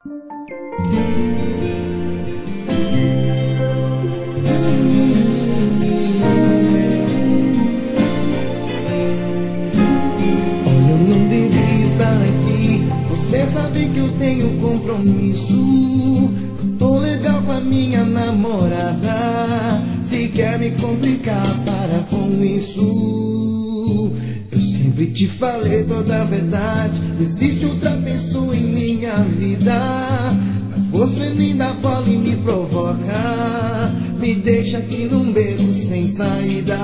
Olha, eu não devia estar aqui. Você sabe que eu tenho compromisso. Eu tô legal com a minha namorada. Se quer me complicar, para com isso. Eu sempre te falei toda a verdade. Existe outra pessoa em minha vida, mas você nem dá bola e me provoca. Me deixa aqui num beco sem saída.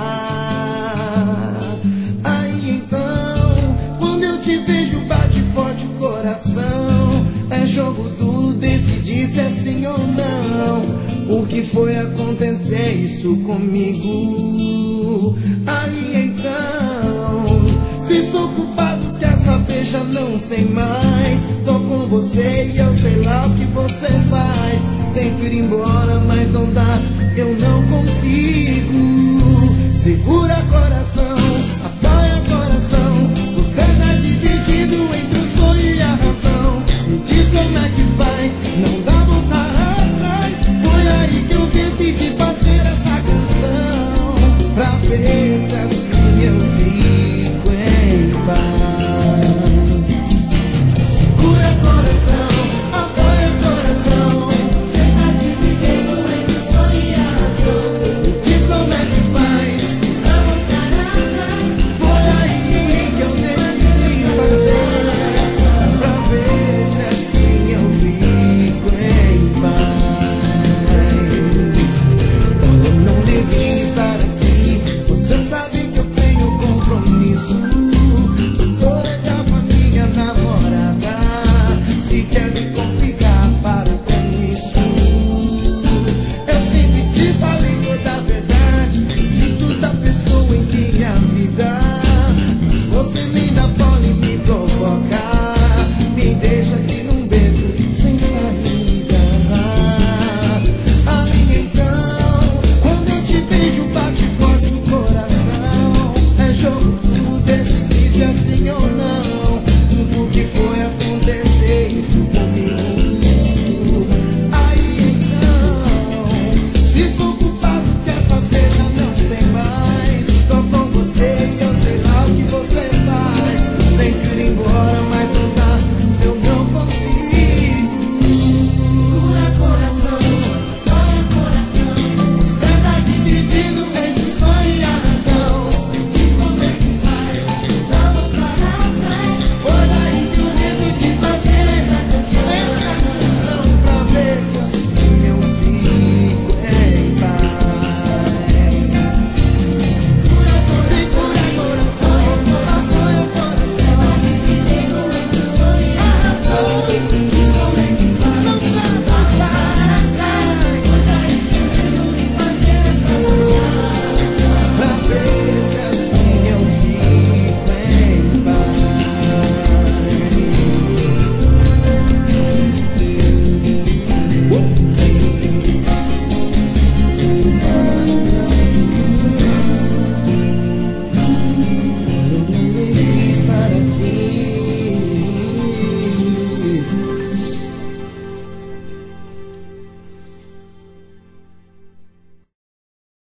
Aí então, quando eu te vejo, bate forte o coração. É jogo duro decidir se é sim ou não. O que foi acontecer isso comigo? Aí então, se sou culpado, quer saber, já não sei mais. Tô com você e eu sei lá o que você faz. Tento ir embora, mas não dá, eu não consigo. Segura coração,